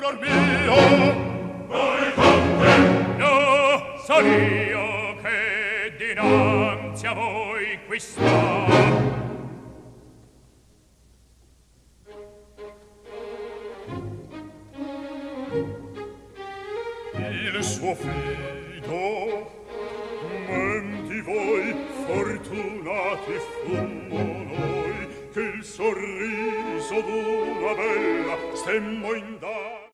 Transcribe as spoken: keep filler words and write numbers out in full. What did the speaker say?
error mio. Voi conte, no, son io che dinanzi a voi qui sto. Il suo fido, menti voi, fortunati fummo noi, che il sorriso d'una bella stemmo in dar.